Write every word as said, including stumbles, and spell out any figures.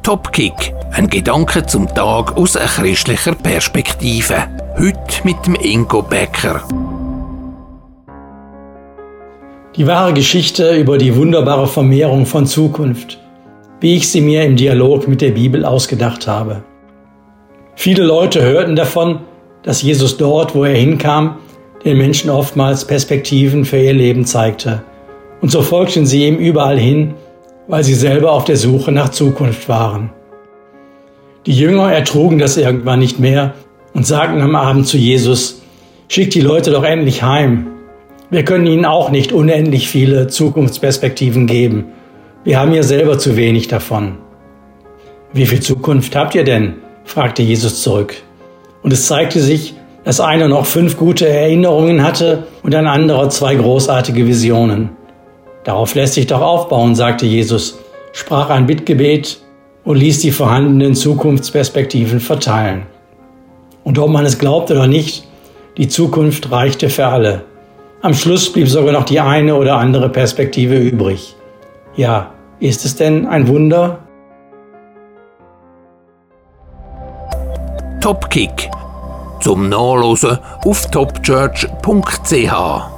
Topkick, ein Gedanke zum Tag aus einer christlicher Perspektive. Heute mit dem Ingo Becker. Die wahre Geschichte über die wunderbare Vermehrung von Zukunft, wie ich sie mir im Dialog mit der Bibel ausgedacht habe. Viele Leute hörten davon, dass Jesus dort, wo er hinkam, den Menschen oftmals Perspektiven für ihr Leben zeigte. Und so folgten sie ihm überall hin, weil sie selber auf der Suche nach Zukunft waren. Die Jünger ertrugen das irgendwann nicht mehr und sagten am Abend zu Jesus: Schick die Leute doch endlich heim. Wir können ihnen auch nicht unendlich viele Zukunftsperspektiven geben. Wir haben ja selber zu wenig davon. Wie viel Zukunft habt ihr denn? Fragte Jesus zurück. Und es zeigte sich, dass einer noch fünf gute Erinnerungen hatte und ein anderer zwei großartige Visionen. Darauf lässt sich doch aufbauen, sagte Jesus, sprach ein Bittgebet und ließ die vorhandenen Zukunftsperspektiven verteilen. Und ob man es glaubt oder nicht, die Zukunft reichte für alle. Am Schluss blieb sogar noch die eine oder andere Perspektive übrig. Ja, ist es denn ein Wunder? Topkick zum Nachlesen auf topchurch punkt c h.